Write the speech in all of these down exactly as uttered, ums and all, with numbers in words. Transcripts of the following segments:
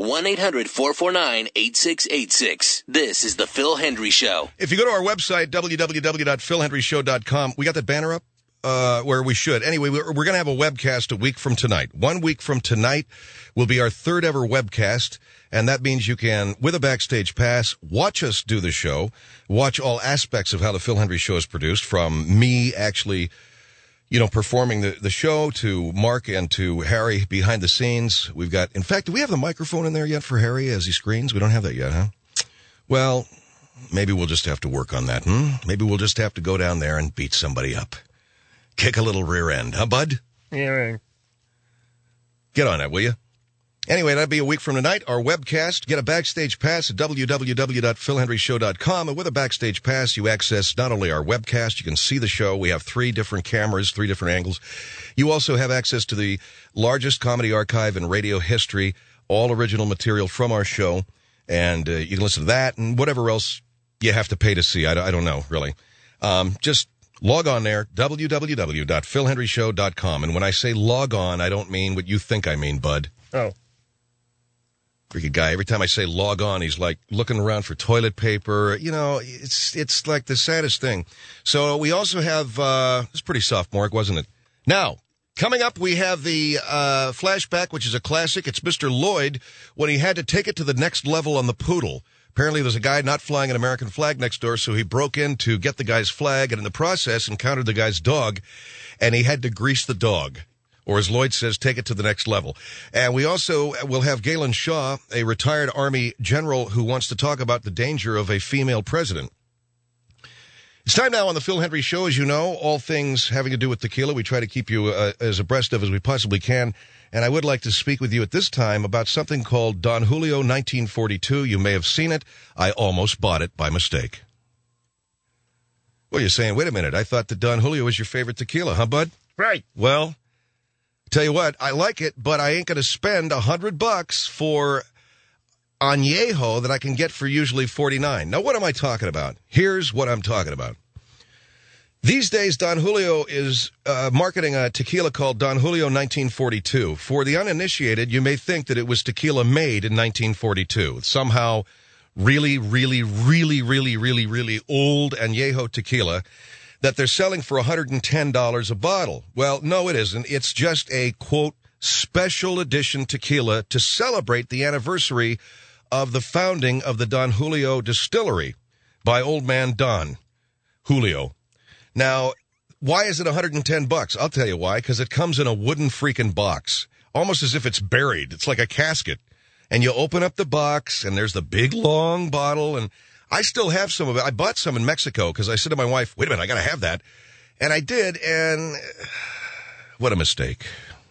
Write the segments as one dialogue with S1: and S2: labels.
S1: one eight hundred four four nine eight six eight six. This is The Phil Hendry Show.
S2: If you go to our website, w w w dot phil hendry show dot com, we got that banner up? Uh, where we should. Anyway, we're, we're going to have a webcast a week from tonight. One week from tonight will be our third ever webcast, and that means you can, with a backstage pass, watch us do the show, watch all aspects of how the Phil Hendry Show is produced, from me actually, you know, performing the, the show, to Mark and to Harry behind the scenes. We've got, in fact, do we have the microphone in there yet for Harry as he screens? We don't have that yet, huh? Well, maybe we'll just have to work on that, hmm? Maybe we'll just have to go down there and beat somebody up. Kick a little rear end, huh, bud?
S3: Yeah, right.
S2: Get on that, will you? Anyway, that'll be a week from tonight. Our webcast. Get a backstage pass at w w w dot phil hendry show dot com. And with a backstage pass, you access not only our webcast, you can see the show. We have three different cameras, three different angles. You also have access to the largest comedy archive in radio history, all original material from our show. And uh, you can listen to that and whatever else you have to pay to see. I, I don't know, really. Um, just log on there, w w w dot phil hendry show dot com. And when I say log on, I don't mean what you think I mean, bud.
S3: Oh.
S2: Freaky guy. Every time I say log on, he's like looking around for toilet paper. You know, it's it's like the saddest thing. So we also have, uh, it's pretty sophomoric, wasn't it? Now, coming up, we have the uh, flashback, which is a classic. It's Mister Lloyd when he had to take it to the next level on the Poodle. Apparently, there's a guy not flying an American flag next door, so he broke in to get the guy's flag, and in the process encountered the guy's dog, and he had to grease the dog. Or as Lloyd says, take it to the next level. And we also will have Galen Shaw, a retired Army general who wants to talk about the danger of a female president. It's time now on the Phil Hendry Show. As you know, all things having to do with tequila, we try to keep you uh, as abreast of as we possibly can. And I would like to speak with you at this time about something called Don Julio nineteen forty-two. You may have seen it. I almost bought it by mistake. Well, you're saying, wait a minute, I thought that Don Julio was your favorite tequila, huh, bud?
S3: Right.
S2: Well, tell you what, I like it, but I ain't going to spend a hundred bucks for añejo that I can get for usually forty-nine. Now, what am I talking about? Here's what I'm talking about. These days, Don Julio is uh, marketing a tequila called Don Julio nineteen forty-two. For the uninitiated, you may think that it was tequila made in nineteen forty-two. Somehow really, really, really, really, really, really old añejo tequila that they're selling for one hundred ten dollars a bottle. Well, no, it isn't. It's just a, quote, special edition tequila to celebrate the anniversary of the founding of the Don Julio distillery by old man Don Julio. Now, why is it one hundred ten bucks? I'll tell you why, because it comes in a wooden freaking box, almost as if it's buried. It's like a casket. And you open up the box, and there's the big, long bottle, and I still have some of it. I bought some in Mexico because I said to my wife, wait a minute, I got to have that. And I did, and what a mistake.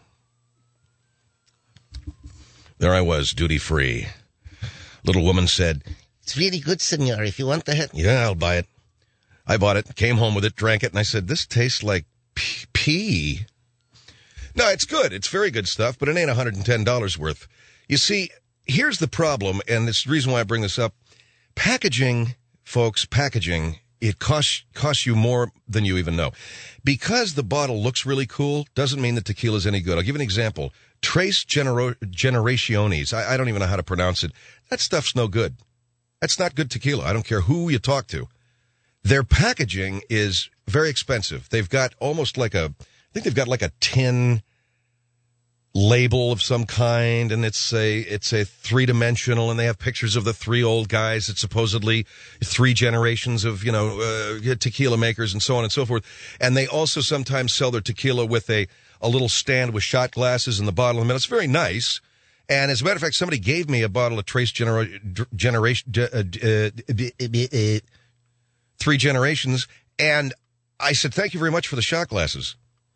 S2: There I was, duty-free. Little woman said,
S4: it's really good, senor, if you want the hit.
S2: Yeah, I'll buy it. I bought it, came home with it, drank it, and I said, this tastes like p- pee. No, it's good. It's very good stuff, but it ain't one hundred ten dollars worth. You see, here's the problem, and it's the reason why I bring this up. Packaging, folks, packaging, it costs costs you more than you even know. Because the bottle looks really cool doesn't mean that tequila's any good. I'll give you an example. Tres Genero- Generaciones. I, I don't even know how to pronounce it. That stuff's no good. That's not good tequila. I don't care who you talk to. Their packaging is very expensive. They've got almost like a, I think they've got like a tin label of some kind, and it's a it's a three-dimensional, and they have pictures of the three old guys. It's supposedly three generations of, you know, uh, tequila makers and so on and so forth. And they also sometimes sell their tequila with a, a little stand with shot glasses in the bottle. I mean, it's very nice. And as a matter of fact, somebody gave me a bottle of Trace Genera- Generation, uh, uh, uh, Three Generations, and I said, thank you very much for the shot glasses.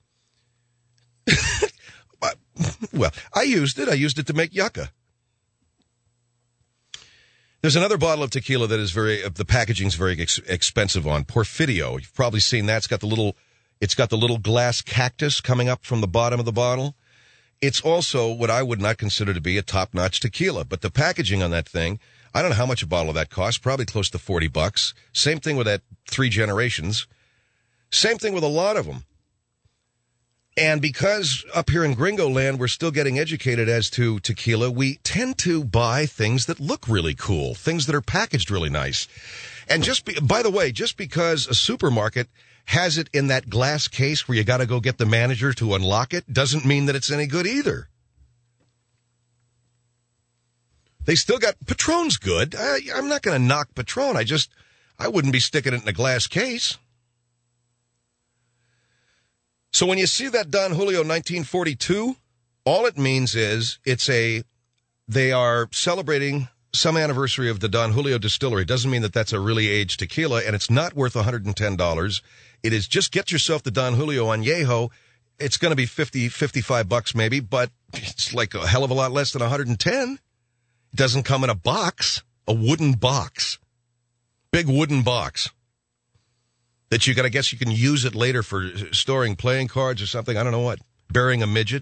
S2: Well, I used it. I used it to make yucca. There's another bottle of tequila that is very, uh, the packaging's very ex- expensive on. Porfirio. You've probably seen that. It's got the little, it's got the little glass cactus coming up from the bottom of the bottle. It's also what I would not consider to be a top-notch tequila, but the packaging on that thing, I don't know how much a bottle of that costs, probably close to forty bucks. Same thing with that Three Generations. Same thing with a lot of them. And because up here in Gringo Land, we're still getting educated as to tequila, we tend to buy things that look really cool, things that are packaged really nice. And just be, by the way, just because a supermarket has it in that glass case where you got to go get the manager to unlock it doesn't mean that it's any good either. They still got Patron's good. I, I'm not going to knock Patron. I just, I wouldn't be sticking it in a glass case. So when you see that Don Julio nineteen forty-two, all it means is it's a, they are celebrating some anniversary of the Don Julio distillery. It doesn't mean that that's a really aged tequila, and it's not worth one hundred ten dollars. It is just get yourself the Don Julio Añejo. It's going to be fifty, fifty-five bucks maybe, but it's like a hell of a lot less than one hundred ten. It doesn't come in a box, a wooden box, big wooden box that you got, I guess you can use it later for storing playing cards or something. I don't know what, burying a midget.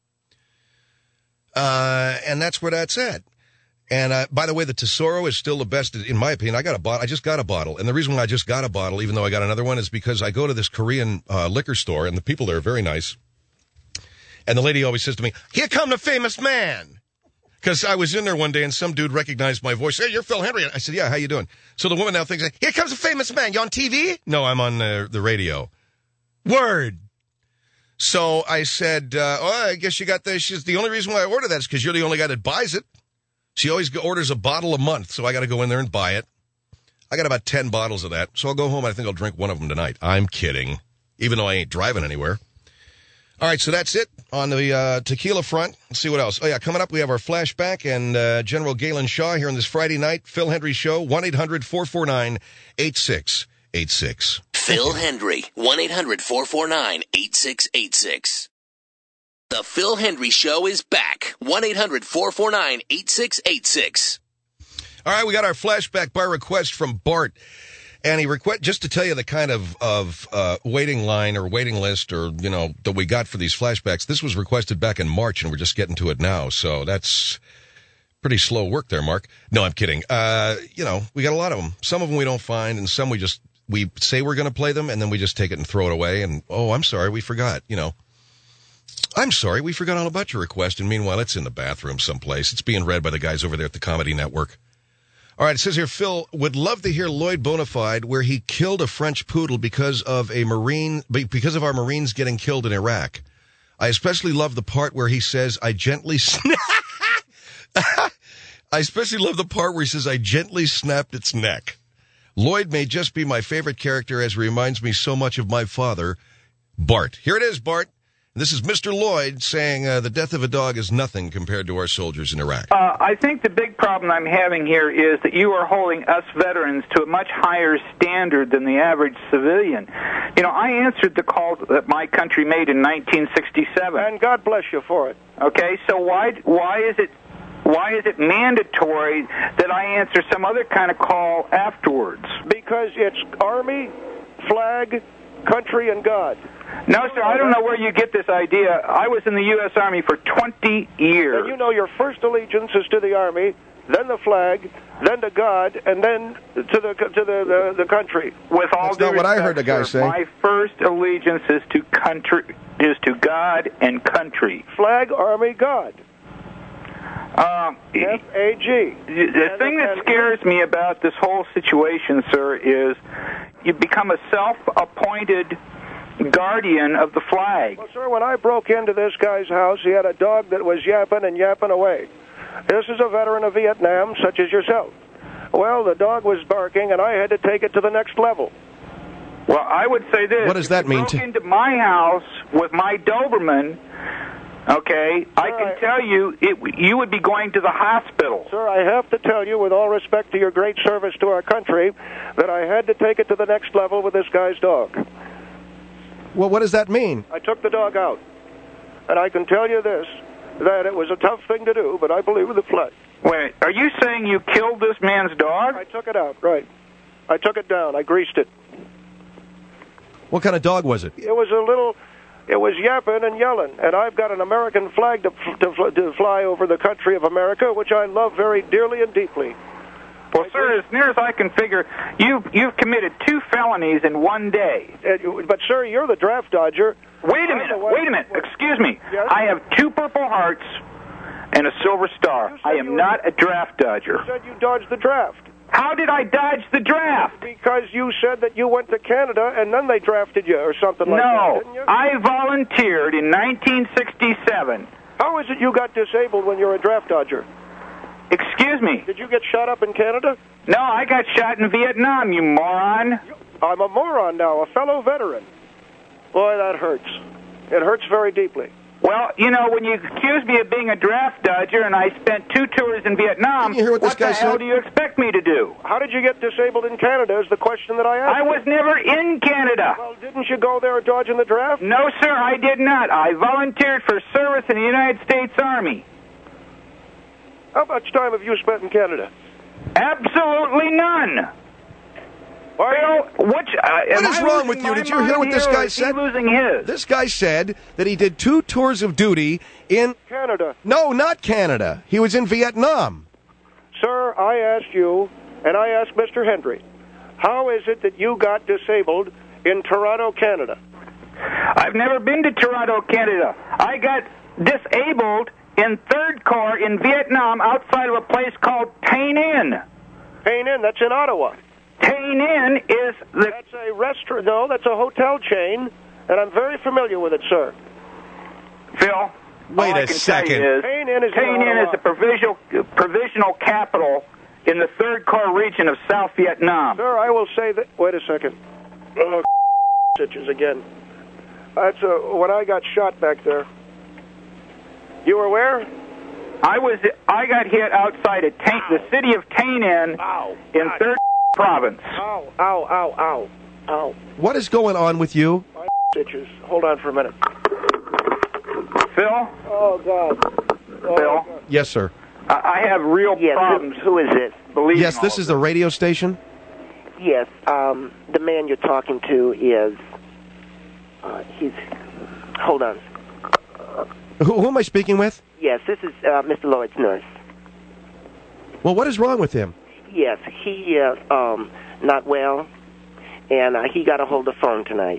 S2: Uh, and that's where that's at. And, uh, by the way, the Tesoro is still the best, in my opinion. I got a bottle. I just got a bottle. And the reason why I just got a bottle, even though I got another one, is because I go to this Korean, uh, liquor store, and the people there are very nice. And the lady always says to me, "Here come the famous man." Because I was in there one day, and some dude recognized my voice. "Hey, you're Phil Hendrie." I said, "Yeah, how you doing?" So the woman now thinks, "Here comes a famous man. You on T V?" "No, I'm on uh, the radio." Word. So I said, uh, "Oh, I guess you got this." She's the only reason why I order that is because you're the only guy that buys it. She always orders a bottle a month, so I got to go in there and buy it. I got about ten bottles of that, so I'll go home and I think I'll drink one of them tonight. I'm kidding, even though I ain't driving anywhere. All right, so that's it on the uh, tequila front. Let's see what else. Oh, yeah, coming up, we have our flashback and uh, General Galen Shaw here on this Friday night. Phil Hendrie Show, one eight hundred four four nine eight six eight six.
S1: Phil Hendrie, one eight hundred four four nine eight six eight six. The Phil Hendrie Show is back. one eight hundred four four nine eight six eight six.
S2: All right, we got our flashback by request from Bart. And he request, just to tell you the kind of, of uh, waiting line or waiting list or, you know, that we got for these flashbacks. This was requested back in March, and we're just getting to it now. So that's pretty slow work there, Mark. No, I'm kidding. Uh, you know, we got a lot of them. Some of them we don't find, and some we just, we say we're going to play them, and then we just take it and throw it away. And, oh, I'm sorry, we forgot, you know. I'm sorry, we forgot all about your request, and meanwhile, it's in the bathroom someplace. It's being read by the guys over there at the Comedy Network. All right, it says here, Phil would love to hear Lloyd Bonafide where he killed a French poodle because of a Marine, because of our Marines getting killed in Iraq. I especially love the part where he says, I gently, sna- I especially love the part where he says, I gently snapped its neck. Lloyd may just be my favorite character as he reminds me so much of my father, Bart. Here it is, Bart. This is Mister Lloyd saying uh, the death of a dog is nothing compared to our soldiers in Iraq.
S3: Uh, I think the big problem I'm having here is that you are holding us veterans to a much higher standard than the average civilian. You know, I answered the call that my country made in nineteen sixty-seven.
S5: And God bless you for it.
S3: Okay, so why why is it why is it mandatory that I answer some other kind of call afterwards?
S5: Because it's Army, flag, country, and God.
S3: No, sir, I don't know where you get this idea. I was in the U S Army for twenty years.
S5: And you know your first allegiance is to the Army, then the flag, then to God, and then to the to the the, the country.
S3: With all
S6: That's
S3: due
S6: not what
S3: respect,
S6: I heard the guy
S3: sir,
S6: say.
S3: My first allegiance is to country, is to God and country.
S5: Flag, Army, God.
S3: Um,
S5: F A G.
S3: The thing that scares me about this whole situation, sir, is you become a self-appointed guardian of the flag.
S5: Well, sir, when I broke into this guy's house, he had a dog that was yapping and yapping away. This is a veteran of Vietnam, such as yourself. Well, the dog was barking, and I had to take it to the next level.
S3: Well, I would say this.
S6: What does that
S3: if you
S6: mean
S3: broke
S6: to-
S3: into my house with my Doberman, okay, I can
S5: right.
S3: tell you it, you would be going to the hospital.
S5: Sir, I have to tell you, with all respect to your great service to our country, that I had to take it to the next level with this guy's dog.
S6: Well, what does that mean?
S5: I took the dog out. And I can tell you this, that it was a tough thing to do, but I believe in the flag.
S3: Wait, are you saying you killed this man's dog?
S5: I took it out, right. I took it down. I greased it.
S6: What kind of dog was it?
S5: It was a little, it was yapping and yelling. And I've got an American flag to, to, to fly over the country of America, which I love very dearly and deeply.
S3: Well, sir, as near as I can figure, you've, you've committed two felonies in one day.
S5: Uh, But, sir, you're the draft dodger.
S3: Wait a minute. Wait a minute. Excuse me.
S5: Yes?
S3: I have two Purple Hearts and a Silver Star.
S5: You said
S3: I
S5: you
S3: am
S5: were-
S3: not a draft dodger.
S5: You said you dodged the draft.
S3: How did I dodge the draft?
S5: Because you said that you went to Canada and then they drafted you or something like that,
S3: No,
S5: didn't you?
S3: I volunteered in nineteen sixty-seven.
S5: How is it you got disabled when you're a draft dodger?
S3: Excuse me.
S5: Did you get shot up in Canada?
S3: No, I got shot in Vietnam, you moron.
S5: I'm a moron now, a fellow veteran. Boy, that hurts. It hurts very deeply.
S3: Well, you know, when you accuse me of being a draft dodger and I spent two tours in Vietnam,
S6: Didn't you hear what this
S3: the
S6: guy
S3: hell
S6: said?
S3: do you expect me to do?
S5: How did you get disabled in Canada is the question that I asked.
S3: I was never in Canada.
S5: Well, didn't you go there dodging the draft?
S3: No, sir, I did not. I volunteered for service in the United States Army.
S5: How much time have you spent in Canada?
S3: Absolutely none. Well, which, uh,
S6: What
S3: am
S6: is
S3: I
S6: wrong
S3: losing
S6: with you?
S3: my
S6: Did you hear what
S3: mind
S6: this
S3: here, or
S6: guy
S3: is he
S6: said?
S3: losing his.
S6: This guy said that he did two tours of duty in...
S5: Canada.
S6: No, not Canada. He was in Vietnam.
S5: Sir, I asked you, and I asked Mister Hendry, how is it that you got disabled in Toronto, Canada?
S3: I've never been to Toronto, Canada. I got disabled in Third Corps in Vietnam outside of a place called Tay Ninh.
S5: Tay Ninh, that's in Ottawa.
S3: Tay Ninh is the...
S5: That's a restaurant. No, that's a hotel chain, and I'm very familiar with it, sir.
S3: Phil,
S2: Wait
S3: all I
S2: a
S3: can
S2: second.
S3: Tell you is,
S5: Tay Ninh is in
S3: Tay Ninh
S5: Ottawa.
S3: is the provisional, provisional capital in the Third Corps region of South Vietnam.
S5: Sir, I will say that... Wait a second. Oh, stitches again. That's uh, when I got shot back there. You were where?
S3: I was I got hit outside of Tay, the city of Tay Ninh
S5: Ow.
S3: in
S5: God.
S3: Third Province.
S5: Ow, ow, ow, ow, ow.
S6: What is going on with you?
S5: My stitches. Hold on for a minute.
S3: Phil,
S5: Oh, God. Oh,
S3: Phil,
S5: God.
S6: Yes, sir.
S3: I I have real
S7: Yes,
S3: problems.
S7: who, who is this?
S3: believing
S6: Yes, this
S3: all
S6: is
S3: of
S6: the radio station.
S7: Yes, um, the man you're talking to is, uh, he's, hold on.
S6: Who, who am I speaking with?
S7: Yes, this is uh, Mister Lloyd's nurse.
S6: Well, what is wrong with him?
S7: Yes, he is um, not well, and uh, he got a hold of the phone tonight.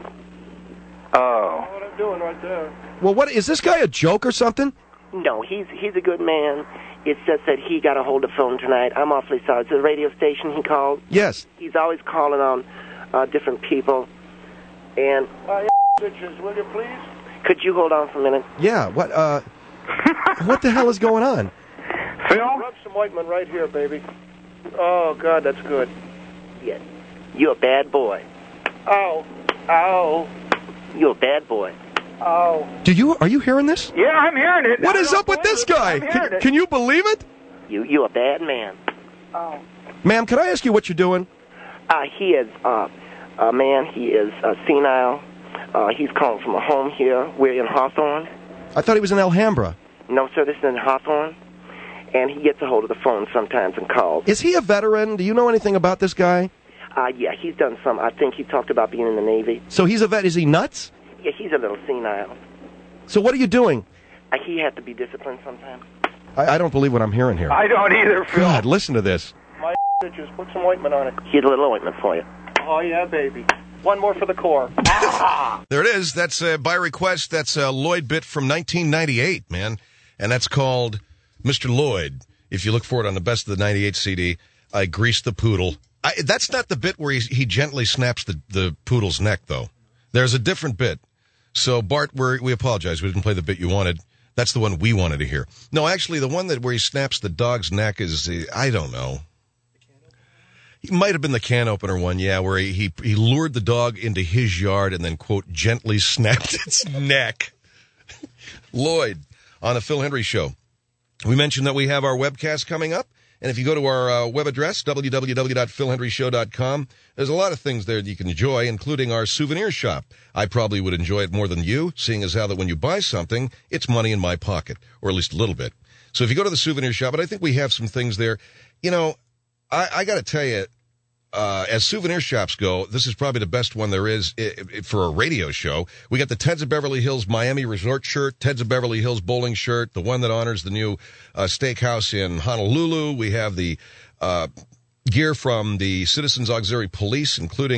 S3: Oh.
S5: What I'm doing right there.
S6: Well, what is this guy a joke or something?
S7: No, he's he's a good man. It's just that he got a hold of the phone tonight. I'm awfully sorry. It's a radio station he called.
S6: Yes.
S7: He's always calling on uh, different people. And
S5: My stitches, will you please?
S7: could you hold on for a minute?
S6: Yeah. What? Uh. What the hell is going on?
S3: Phil,
S5: Rub some ointment right here, baby. Oh, God, that's good.
S7: Yes. You're a bad boy.
S5: Ow. Ow.
S7: You're a bad boy.
S5: Ow.
S6: Do you? Are you hearing this?
S3: yeah, I'm hearing it.
S6: What
S3: I
S6: is
S3: don't
S6: up with
S3: believe
S6: this
S3: it,
S6: guy?
S3: I'm hearing
S6: Can,
S3: it.
S6: can you believe it?
S7: You you're a bad man.
S5: Ow.
S6: Ma'am, can I ask you what you're doing?
S7: Uh, he is uh, a man. He is uh, senile. Uh, he's calling from a home here. We're in Hawthorne.
S6: I thought he was in Alhambra.
S7: No, sir, this is in Hawthorne. And he gets a hold of the phone sometimes and calls.
S6: Is he a veteran? Do you know anything about this guy?
S7: Uh, yeah, he's done some. I think he talked about being in the Navy.
S6: So he's a vet. Is he nuts?
S7: Yeah, he's a little senile.
S6: So what are you doing?
S7: Uh, he had to be disciplined sometimes.
S6: I, I don't believe what I'm hearing here.
S3: I don't either, Phil.
S6: God, listen to this.
S5: My stitches, put some ointment on it.
S7: Here's a little ointment for you.
S5: Oh, yeah, baby. One more for the core.
S2: There it is. That's uh, by request. That's a Lloyd bit from nineteen ninety-eight, man. And that's called Mister Lloyd. If you look for it on the Best of the ninety-eight C D, I Greased the Poodle. I, that's not the bit where he, he gently snaps the, the poodle's neck, though. There's a different bit. So, Bart, we're, we apologize. We didn't play the bit you wanted. That's the one we wanted to hear. No, actually, the one that where he snaps the dog's neck is, uh, I don't know. He might have been the can opener one, yeah, where he, he, he lured the dog into his yard and then, quote, gently snapped its neck. Lloyd, on the Phil Hendry Show. We mentioned that we have our webcast coming up. And if you go to our uh, web address, w w w dot phil hendry show dot com, there's a lot of things there that you can enjoy, including our souvenir shop. I probably would enjoy it more than you, seeing as how that when you buy something, it's money in my pocket, or at least a little bit. So if you go to the souvenir shop, and I think we have some things there, you know, I, I got to tell you, uh, as souvenir shops go, this is probably the best one there is I- I- for a radio show. We got the Teds of Beverly Hills Miami Resort shirt, Teds of Beverly Hills bowling shirt, the one that honors the new uh, steakhouse in Honolulu. We have the uh, gear from the Citizens Auxiliary Police, including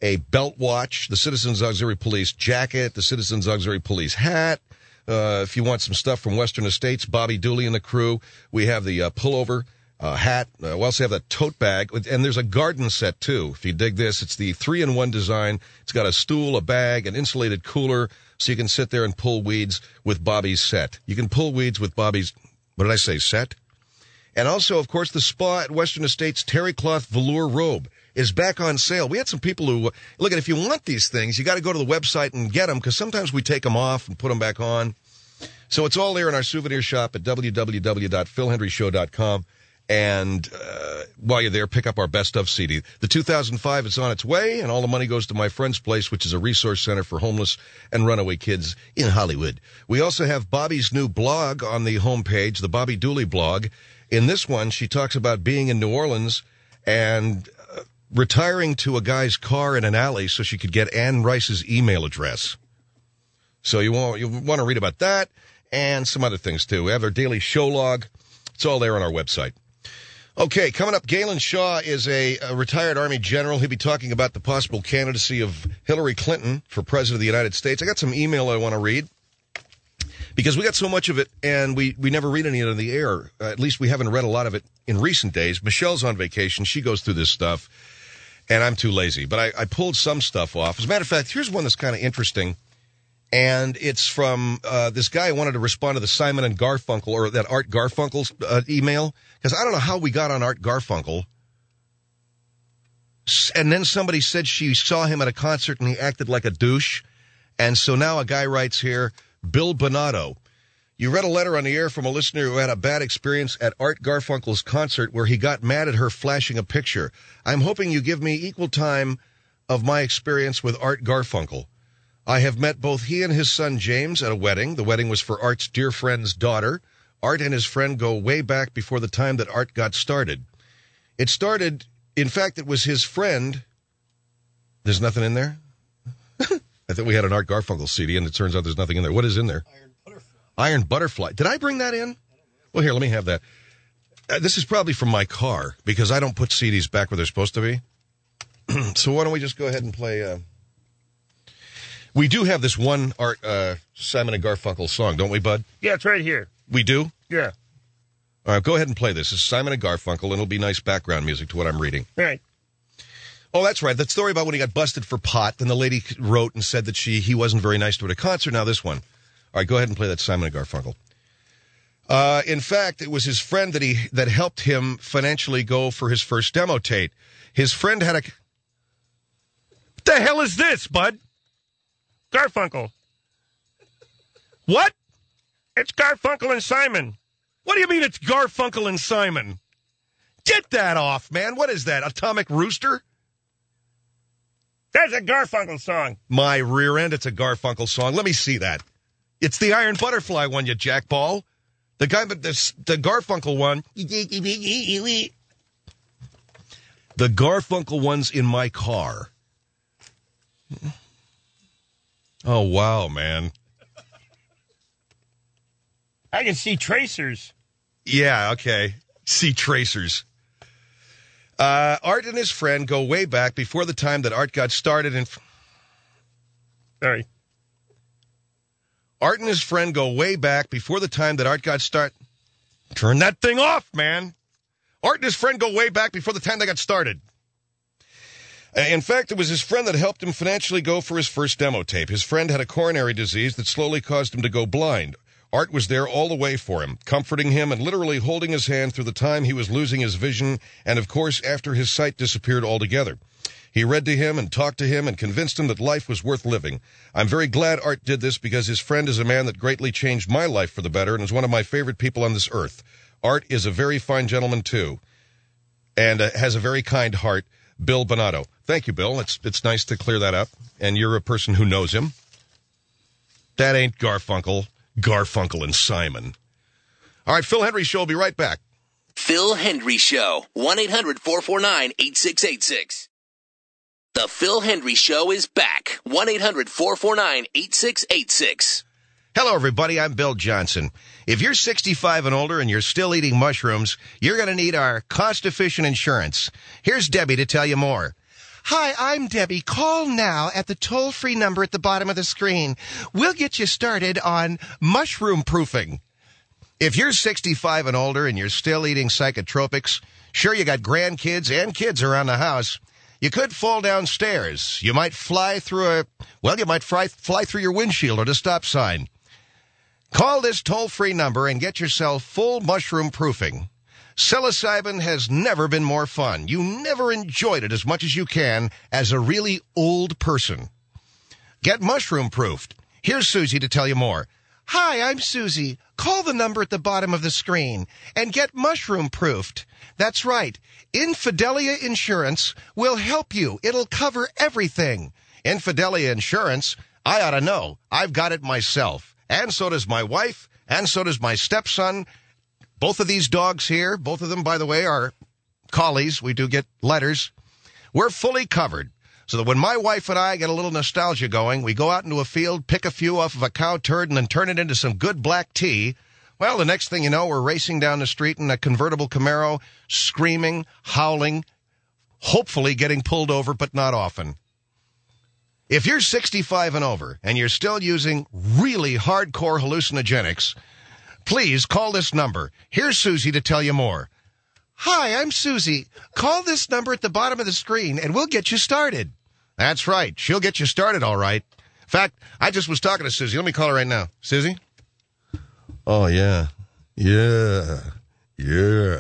S2: a belt watch, the Citizens Auxiliary Police jacket, the Citizens Auxiliary Police hat. Uh, if you want some stuff from Western Estates, Bobby Dooley and the crew, we have the uh, pullover uh, hat. Uh, we also have that tote bag, and there's a garden set, too. If you dig this, it's the three-in-one design. It's got a stool, a bag, an insulated cooler, so you can sit there and pull weeds with Bobby's set. You can pull weeds with Bobby's, what did I say, set? And also, of course, the spa at Western Estates terry cloth velour robe is back on sale. We had some people who, look, at if you want these things, you got to go to the website and get them, because sometimes we take them off and put them back on. So it's all there in our souvenir shop at w w w dot phil hendry show dot com. And uh, while you're there, pick up our Best Of C D. The two thousand five is on its way, and all the money goes to My Friend's Place, which is a resource center for homeless and runaway kids in Hollywood. We also have Bobby's new blog on the homepage, the Bobby Dooley blog. In this one, she talks about being in New Orleans and uh, retiring to a guy's car in an alley so she could get Anne Rice's email address. So you want, you want to read about that and some other things, too. We have our daily show log. It's all there on our website. Okay, coming up, Galen Shaw is a, a retired Army general. He'll be talking about the possible candidacy of Hillary Clinton for President of the United States. I got some email I want to read because we got so much of it, and we, we never read any of it on the air. Uh, at least we haven't read a lot of it in recent days. Michelle's on vacation. She goes through this stuff, and I'm too lazy. But I, I pulled some stuff off. As a matter of fact, here's one that's kind of interesting. And it's from uh, this guy who wanted to respond to the Simon and Garfunkel, or that Art Garfunkel uh, email. Because I don't know how we got on Art Garfunkel. And then somebody said she saw him at a concert and he acted like a douche. And so now a guy writes here, Bill Bonato, you read a letter on the air from a listener who had a bad experience at Art Garfunkel's concert where he got mad at her flashing a picture. I'm hoping you give me equal time of my experience with Art Garfunkel. I have met both he and his son James at a wedding. The wedding was for Art's dear friend's daughter. Art and his friend go way back before the time that Art got started. It started, in fact, it was his friend. There's nothing in there? I thought we had an Art Garfunkel C D, and it turns out there's nothing in there. What is in there? Iron Butterfly. Iron Butterfly. Did I bring that in? Well, here, let me have that. Uh, this is probably from my car, because I don't put C Ds back where they're supposed to be. So why don't we just go ahead and play... Uh... We do have this one Art uh, Simon and Garfunkel song, don't we, Bud?
S8: Yeah, it's right here.
S2: We do?
S8: Yeah.
S2: All right, go ahead and play this. It's Simon and Garfunkel, and it'll be nice background music to what I'm reading.
S8: All right.
S2: Oh, that's right. That story about when he got busted for pot, and the lady wrote and said that she he wasn't very nice to her at a concert. Now this one. All right, go ahead and play that Simon and Garfunkel. Uh, in fact, it was his friend that he that helped him financially go for his first demo tape. His friend had a...
S8: What the hell is this, Bud? Garfunkel.
S2: What?
S8: It's Garfunkel and Simon.
S2: What do you mean it's Garfunkel and Simon? Get that off, man. What is that, Atomic Rooster?
S8: That's a Garfunkel song.
S2: My rear end, it's a Garfunkel song. Let me see that. It's the Iron Butterfly one, you jackball. The guy, but this, the Garfunkel one. The Garfunkel one's in my car. Oh, wow, man.
S8: I can see tracers.
S2: Yeah, okay. See tracers. Uh, Art and his friend go way back before the time that Art got started in...
S8: Sorry.
S2: Art and his friend go way back before the time that Art got started. Turn that thing off, man. Art and his friend go way back before the time they got started. In fact, it was his friend that helped him financially go for his first demo tape. His friend had a coronary disease that slowly caused him to go blind. Art was there all the way for him, comforting him and literally holding his hand through the time he was losing his vision and, of course, after his sight disappeared altogether. He read to him and talked to him and convinced him that life was worth living. I'm very glad Art did this because his friend is a man that greatly changed my life for the better and is one of my favorite people on this earth. Art is a very fine gentleman, too, and uh, has a very kind heart. Bill Bonato. Thank you, Bill. It's it's nice to clear that up. And you're a person who knows him. That ain't Garfunkel. Garfunkel and Simon. All right, Phil Hendry Show will be right back.
S1: Phil Hendry Show. one eight hundred four four nine eight six eight six. The Phil Hendry Show is back. one eight hundred four four nine eight six eight six.
S4: Hello, everybody. I'm Bill Johnson. If you're sixty-five and older and you're still eating mushrooms, you're going to need our cost-efficient insurance. Here's Debbie to tell you more. Hi, I'm Debbie. Call now at the toll-free number at the bottom of the screen. We'll get you started on mushroom proofing. If you're sixty-five and older and you're still eating psychotropics, sure you got grandkids and kids around the house, you could fall downstairs. You might fly through a, well, you might fly, fly through your windshield or the stop sign. Call this toll-free number and get yourself full mushroom proofing. Psilocybin has never been more fun. You never enjoyed it as much as you can as a really old person. Get mushroom proofed. Here's Susie to tell you more. Hi, I'm Susie. Call the number at the bottom of the screen and get mushroom proofed. That's right. Infidelia Insurance will help you. It'll cover everything. Infidelia Insurance, I ought to know. I've got it myself. And so does my wife, and so does my stepson. Both of these dogs here, both of them, by the way, are collies. We do get letters. We're fully covered. So that when my wife and I get a little nostalgia going, we go out into a field, pick a few off of a cow turd, and then turn it into some good black tea. Well, the next thing you know, we're racing down the street in a convertible Camaro, screaming, howling, hopefully getting pulled over, but not often. If you're sixty-five and over, and you're still using really hardcore hallucinogenics, please call this number. Here's Susie to tell you more. Hi, I'm Susie. Call this number at the bottom of the screen, and we'll get you started. That's right. She'll get you started, all right. In fact, I just was talking to Susie. Let me call her right now. Susie? Oh, yeah. Yeah. Yeah.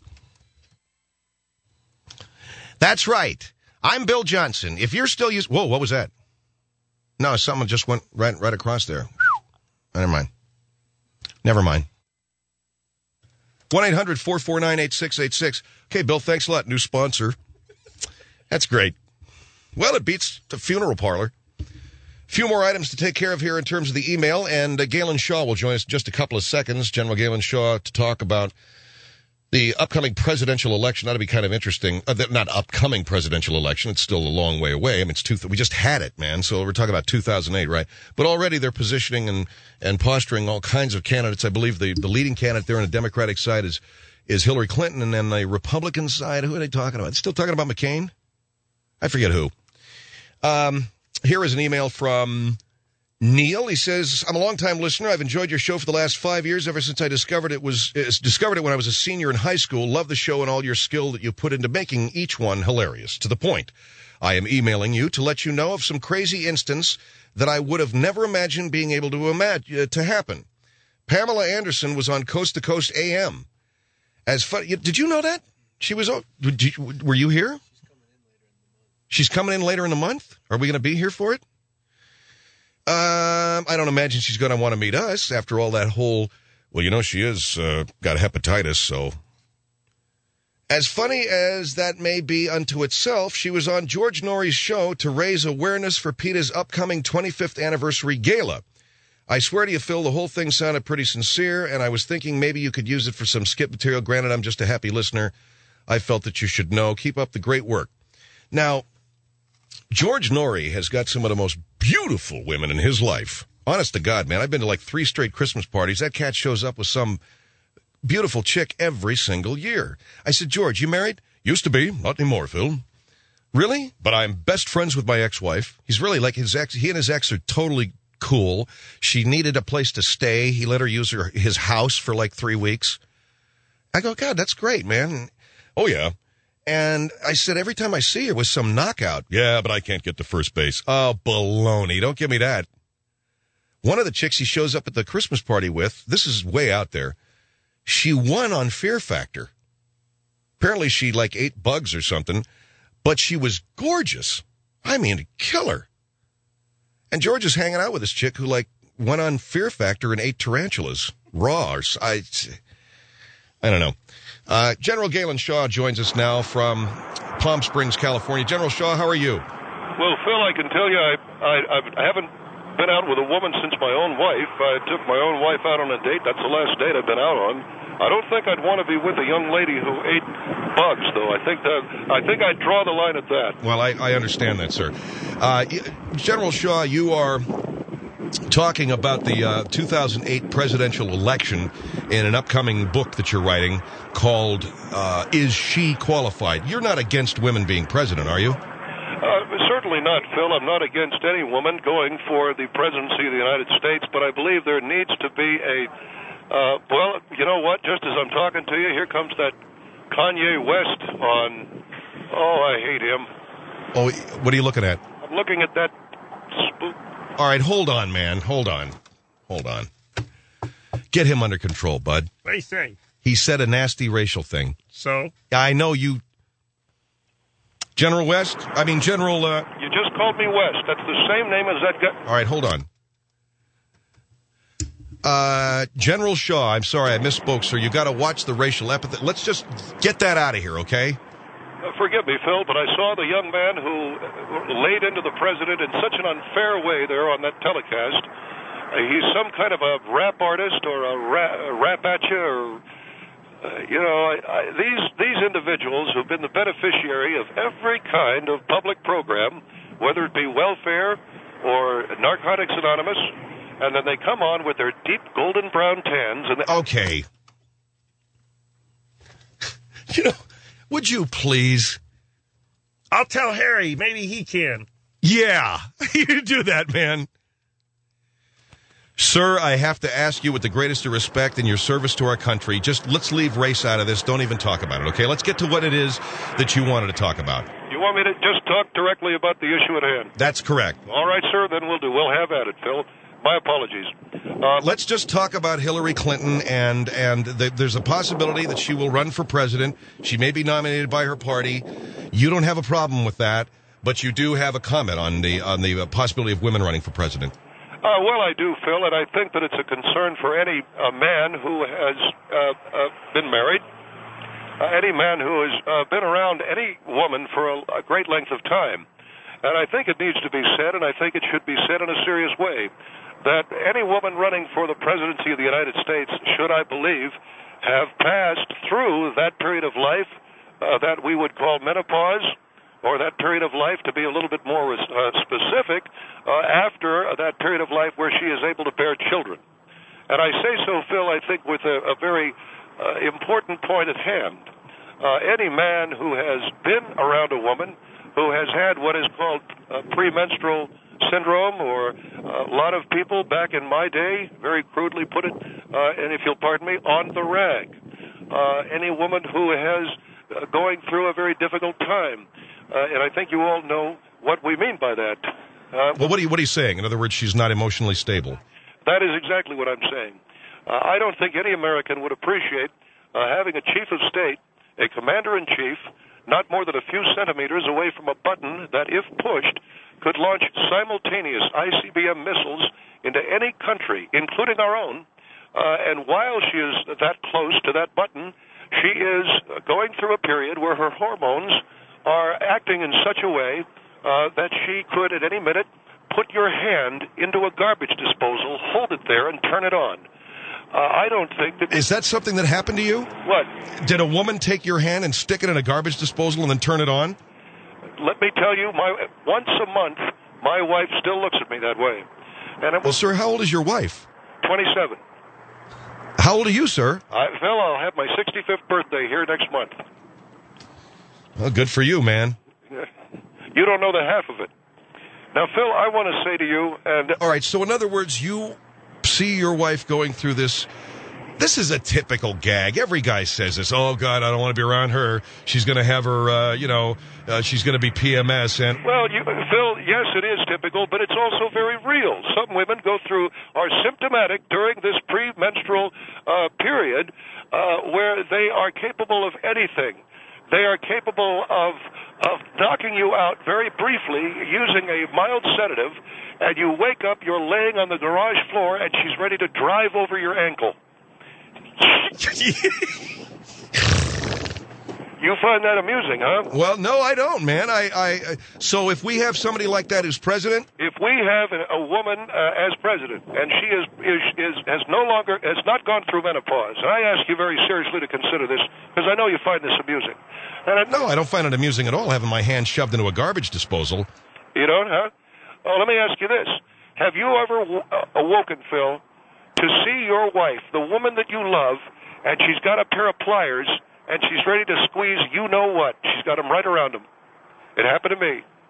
S4: That's right. I'm Bill Johnson. If you're still using... Whoa, what was that? No, someone just went right, right across there. Never mind. Never mind. one eight hundred four four nine eight six eight six. Okay, Bill, thanks a lot. New sponsor. That's great. Well, it beats the funeral parlor. A few more items to take care of here in terms of the email, and uh, Galen Shaw will join us in just a couple of seconds. General Galen Shaw to talk about the upcoming presidential election. That'll be kind of interesting. Uh, the, not upcoming presidential election. It's still a long way away. I mean, it's two, we just had it, man. So we're talking about two thousand eight, right? But already they're positioning and, and posturing all kinds of candidates. I believe the, the leading candidate there on the Democratic side is, is Hillary Clinton. And then the Republican side, who are they talking about? Still talking about McCain? I forget who. Um, here is an email from Neil. He says, I'm a longtime listener. I've enjoyed your show for the last five years, ever since I discovered it was uh, discovered it when I was a senior in high school. Love the show and all your skill that you put into making each one hilarious. To the point, I am emailing you to let you know of some crazy instance that I would have never imagined being able to imagine uh, to happen. Pamela Anderson was on Coast to Coast A M. As fun, did you know that? She was, did you, were you here? She's coming in later in the month? Are we going to be here for it? Um, I don't imagine she's going to want to meet us after all that whole, well, you know, she is, uh, got hepatitis, so. As funny as that may be unto itself, she was on George Norrie's show to raise awareness for PETA's upcoming twenty-fifth anniversary gala. I swear to you, Phil, the whole thing sounded pretty sincere, and I was thinking maybe you could use it for some skit material. Granted, I'm just a happy listener. I felt that you should know. Keep up the great work. Now, George Norrie has got some of the most beautiful women in his life. Honest to God, man, I've been to like three straight Christmas parties. That cat shows up with some beautiful chick every single year. I said, George, you married? Used to be. Not anymore, Phil. Really? But I'm best friends with my ex-wife. He's really like his ex. He and his ex are totally cool. She needed a place to stay. He let her use her, his house for like three weeks. I go, God, that's great, man. Oh, yeah. And I said, every time I see her with some knockout. Yeah, but I can't get to first base. Oh, baloney. Don't give me that. One of the chicks he shows up at the Christmas party with, this is way out there, she won on Fear Factor. Apparently she like ate bugs or something, but she was gorgeous. I mean, a killer. And George is hanging out with this chick who like went on Fear Factor and ate tarantulas raw. Or, I, I don't know. Uh, General Galen Shaw joins us now from Palm Springs, California. General Shaw, how are you?
S9: Well, Phil, I can tell you I, I, I haven't been out with a woman since my own wife. I took my own wife out on a date. That's the last date I've been out on. I don't think I'd want to be with a young lady who ate bugs, though. I think that I think I'd draw the line at that.
S2: Well, I, I understand that, sir. Uh, General Shaw, you are talking about the uh, two thousand eight presidential election in an upcoming book that you're writing called uh, Is She Qualified? You're not against women being president, are you?
S9: Uh, certainly not, Phil. I'm not against any woman going for the presidency of the United States, but I believe there needs to be a, uh, well, you know what? Just as I'm talking to you, here comes that Kanye West on, oh, I hate him.
S2: Oh, what are you looking at?
S9: I'm looking at that spook.
S2: All right, hold on, man. Hold on. Hold on. Get him under control, bud.
S8: What do you say?
S2: He said a nasty racial thing.
S8: So?
S2: I know you... General West? I mean, General... Uh...
S9: You just called me West. That's the same name as that guy.
S2: All right, hold on. Uh, General Shaw, I'm sorry, I misspoke, sir. You got to watch the racial epithet. Let's just get that out of here, okay?
S9: Uh, forgive me, Phil, but I saw the young man who laid into the president in such an unfair way there on that telecast. Uh, he's some kind of a rap artist or a, ra- a rap at you or... Uh, you know, I, I, these these individuals who've been the beneficiary of every kind of public program, whether it be welfare or Narcotics Anonymous, and then they come on with their deep golden brown tans. And they-
S2: okay. You know, would you please?
S8: I'll tell Harry. Maybe he can.
S2: Yeah, you do that, man. Sir, I have to ask you with the greatest of respect in your service to our country, just let's leave race out of this. Don't even talk about it, okay? Let's get to what it is that you wanted to talk about.
S9: You want me to just talk directly about the issue at hand?
S2: That's correct.
S9: All right, sir, then we'll do. We'll have at it, Phil. My apologies. Uh,
S2: let's just talk about Hillary Clinton, and, and the, there's a possibility that she will run for president. She may be nominated by her party. You don't have a problem with that, but you do have a comment on the, on the possibility of women running for president.
S9: Uh, well, I do, Phil, and I think that it's a concern for any uh, man who has uh, uh, been married, uh, any man who has uh, been around any woman for a, a great length of time. And I think it needs to be said, and I think it should be said in a serious way, that any woman running for the presidency of the United States should, I believe, have passed through that period of life uh, that we would call menopause, or that period of life, to be a little bit more uh, specific, uh, after that period of life where she is able to bear children. And I say so, Phil, I think with a, a very uh, important point at hand. Uh, any man who has been around a woman who has had what is called uh, premenstrual syndrome, or uh, a lot of people back in my day, very crudely put it, uh, and if you'll pardon me, on the rag. Uh, any woman who has uh, going through a very difficult time. Uh, and I think you all know what we mean by that. Uh,
S2: well, what are, you, what are you saying? In other words, she's not emotionally stable.
S9: That is exactly what I'm saying. Uh, I don't think any American would appreciate uh, having a chief of state, a commander-in-chief, not more than a few centimeters away from a button that, if pushed, could launch simultaneous I C B M missiles into any country, including our own. Uh, and while she is that close to that button, she is going through a period where her hormones are acting in such a way uh, that she could, at any minute, put your hand into a garbage disposal, hold it there, and turn it on. Uh, I don't think that...
S2: Is that something that happened to you?
S9: What?
S2: Did a woman take your hand and stick it in a garbage disposal and then turn it on?
S9: Let me tell you, my once a month, my wife still looks at me that way. And it
S2: well, sir, how old is your wife?
S9: twenty-seven.
S2: How old are you, sir?
S9: I, Phil, I'll have my sixty-fifth birthday here next month.
S2: Well, good for you, man.
S9: You don't know the half of it. Now, Phil, I want to say to you, and...
S2: All right, so in other words, you see your wife going through this. This is a typical gag. Every guy says this. Oh, God, I don't want to be around her. She's going to have her, uh, you know, uh, she's going to be P M S. And
S9: Well, you, Phil, yes, it is typical, but it's also very real. Some women go through, are symptomatic during this premenstrual uh, period uh, where they are capable of anything. They are capable of of knocking you out very briefly using a mild sedative, and you wake up, you're laying on the garage floor, and she's ready to drive over your ankle. You find that amusing, huh?
S2: Well, no, I don't, man. I, I, so if we have somebody like that as president,
S9: if we have a woman uh, as president, and she is, is is has no longer has not gone through menopause, and I ask you very seriously to consider this because I know you find this amusing. And I,
S2: no, I don't find it amusing at all. Having my hand shoved into a garbage disposal.
S9: You don't, huh? Oh, let me ask you this: have you ever w- uh, awoken, Phil, to see your wife, the woman that you love, and she's got a pair of pliers? And she's ready to squeeze you know what. She's got them right around them. It happened to me.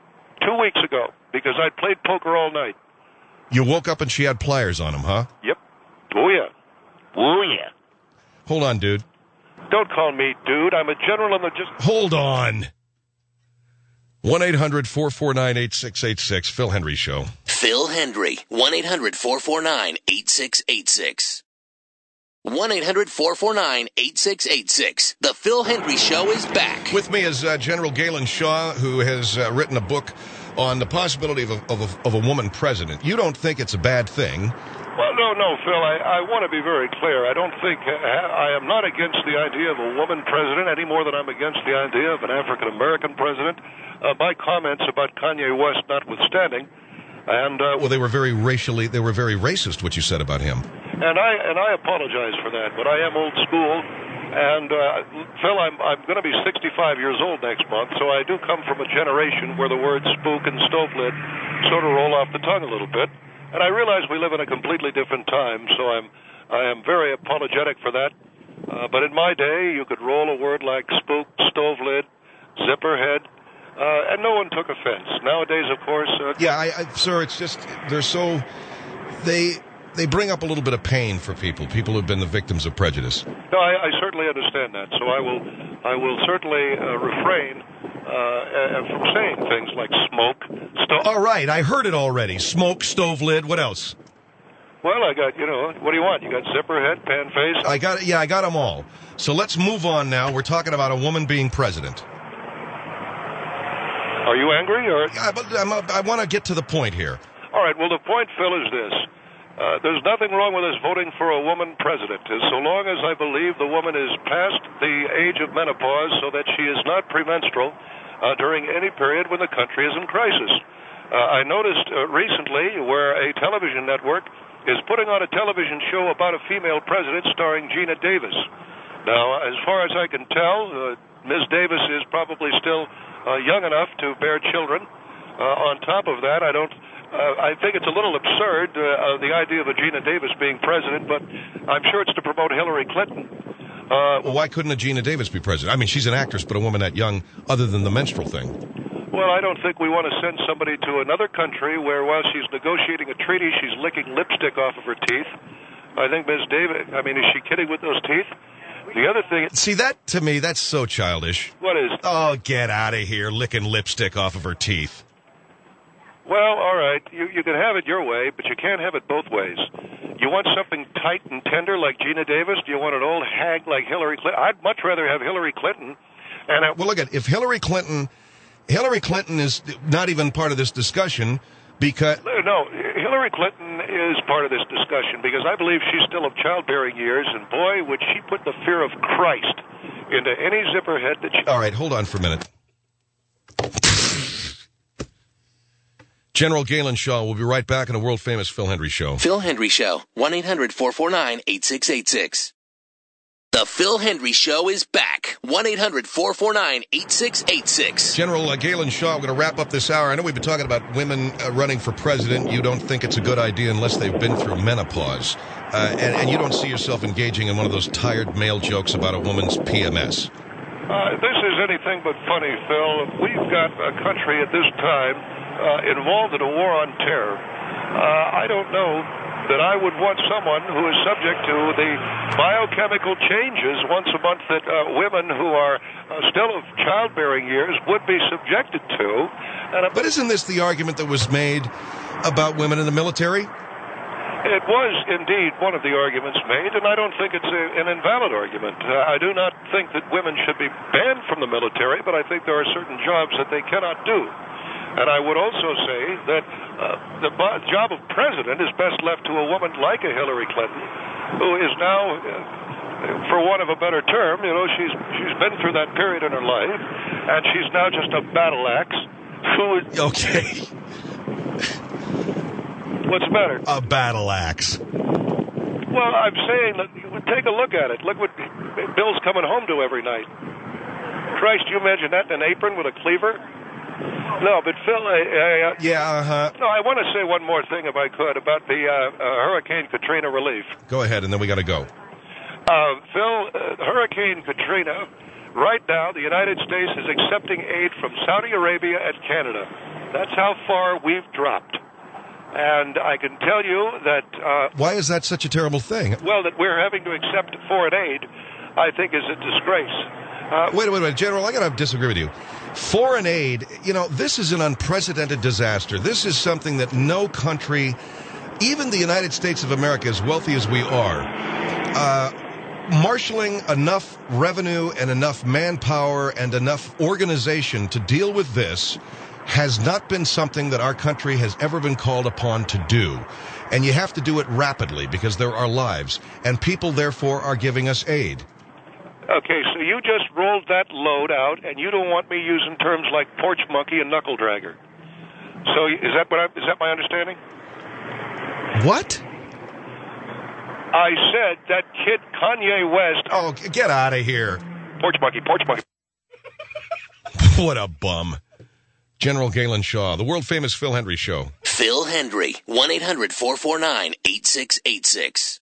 S9: two weeks ago because I'd played poker all night.
S2: You woke up and she had pliers on him, huh?
S9: Yep. Oh, yeah. Oh, yeah.
S2: Hold on, dude.
S9: Don't call me dude. I'm a general in the just...
S2: Hold on. one eight hundred four four nine eight six eight six. Phil Hendry Show.
S1: Phil Hendry. one eight hundred four four nine eight six eight six. one eight hundred four four nine eight six eight six. The Phil Hendry Show is back.
S2: With me is uh, General Galen Shaw, who has uh, written a book on the possibility of a, of, a, of a woman president. You don't think it's a bad thing?
S9: Well, no, no, Phil, I, I want to be very clear. I don't think, uh, I am not against the idea of a woman president any more than I'm against the idea of an African-American president. Uh, my comments about Kanye West notwithstanding, and... Uh,
S2: well, they were very racially, they were very racist, what you said about him.
S9: And I and I apologize for that, but I am old school. And, uh, Phil, I'm, I'm going to be sixty-five years old next month, so I do come from a generation where the words spook and stove lid sort of roll off the tongue a little bit. And I realize we live in a completely different time, so I'm I am very apologetic for that. Uh, but in my day, you could roll a word like spook, stove lid, zipper head, uh, and no one took offense. Nowadays, of course... Uh,
S2: yeah, I, I, sir, it's just, they're so... They... They bring up a little bit of pain for people, people who've been the victims of prejudice.
S9: No, I, I certainly understand that. So I will, I will certainly uh, refrain uh, from saying things like smoke, stove.
S2: All right, I heard it already. Smoke, stove lid. What else?
S9: Well, I got, you know, what do you want? You got zipper head, pan face.
S2: I got, yeah, I got them all. So let's move on now. We're talking about a woman being president.
S9: Are you angry or?
S2: Yeah, but I'm, I want to get to the point here.
S9: All right. Well, the point, Phil, is this. Uh, there's nothing wrong with us voting for a woman president, so long as I believe the woman is past the age of menopause so that she is not premenstrual uh, during any period when the country is in crisis. Uh, I noticed uh, recently where a television network is putting on a television show about a female president starring Gina Davis. Now, as far as I can tell, uh, Miz Davis is probably still uh, young enough to bear children. Uh, on top of that, I don't... Uh, I think it's a little absurd, uh, uh, the idea of a Gina Davis being president, but I'm sure it's to promote Hillary Clinton.
S2: Uh, well, why couldn't a Gina Davis be president? I mean, she's an actress, but a woman that young, other than the menstrual thing.
S9: Well, I don't think we want to send somebody to another country where, while she's negotiating a treaty, she's licking lipstick off of her teeth. I think Miz Davis, I mean, is she kidding with those teeth? The other thing...
S2: See, that, to me, that's so childish.
S9: What is?
S2: Oh, get out of here, licking lipstick off of her teeth.
S9: Well, all right, you, you can have it your way, but you can't have it both ways. You want something tight and tender like Gina Davis? Do you want an old hag like Hillary Clinton? I'd much rather have Hillary Clinton. And I-
S2: well, look at if Hillary Clinton, Hillary Clinton is not even part of this discussion because
S9: no, Hillary Clinton is part of this discussion because I believe she's still of childbearing years, and boy, would she put the fear of Christ into any zipper head that she.
S2: All right, hold on for a minute. General Galen Shaw will be right back in a world-famous Phil Hendry Show.
S1: Phil Hendry Show, one eight hundred four four nine eight six eight six. The Phil Hendry Show is back, one eight hundred four four nine eight six eight six.
S2: General uh, Galen Shaw, we're going to wrap up this hour. I know we've been talking about women uh, running for president. You don't think it's a good idea unless they've been through menopause. Uh, and, and you don't see yourself engaging in one of those tired male jokes about a woman's P M S.
S9: Uh, this is anything but funny, Phil. We've got a country at this time Uh, involved in a war on terror. Uh, I don't know that I would want someone who is subject to the biochemical changes once a month that uh, women who are uh, still of childbearing years would be subjected to. And, uh,
S2: but isn't this the argument that was made about women in the military?
S9: It was indeed one of the arguments made, and I don't think it's a, an invalid argument. Uh, I do not think that women should be banned from the military, but I think there are certain jobs that they cannot do. And I would also say that uh, the bo- job of president is best left to a woman like a Hillary Clinton, who is now, uh, for want of a better term, you know, she's she's been through that period in her life, and she's now just a battle axe. Who is
S2: okay?
S9: What's the matter?
S2: A battle axe.
S9: Well, I'm saying that take a look at it. Look what Bill's coming home to every night. Christ, you imagine that in an apron with a cleaver? No, but Phil, I, I, uh,
S2: yeah, uh-huh.
S9: No, I want to say one more thing, if I could, about the uh, uh, Hurricane Katrina relief.
S2: Go ahead, and then we got to go.
S9: Uh, Phil, uh, Hurricane Katrina, right now, the United States is accepting aid from Saudi Arabia and Canada. That's how far we've dropped. And I can tell you that... Uh,
S2: Why is that such a terrible thing?
S9: Well, that we're having to accept foreign aid, I think, is a disgrace. Uh,
S2: wait, wait, wait, General, I got to disagree with you. Foreign aid, you know, this is an unprecedented disaster. This is something that no country, even the United States of America, as wealthy as we are, uh, marshaling enough revenue and enough manpower and enough organization to deal with this has not been something that our country has ever been called upon to do. And you have to do it rapidly because there are lives, and people, therefore, are giving us aid.
S9: Okay, so you just rolled that load out, and you don't want me using terms like porch monkey and knuckle dragger. So is that what I, is that my understanding?
S2: What?
S9: I said that kid Kanye West...
S2: Oh, get out of here.
S9: Porch monkey, porch monkey.
S2: What a bum. General Galen Shaw, the world-famous Phil Hendry Show.
S1: Phil Hendry, one eight hundred four four nine eight six eight six.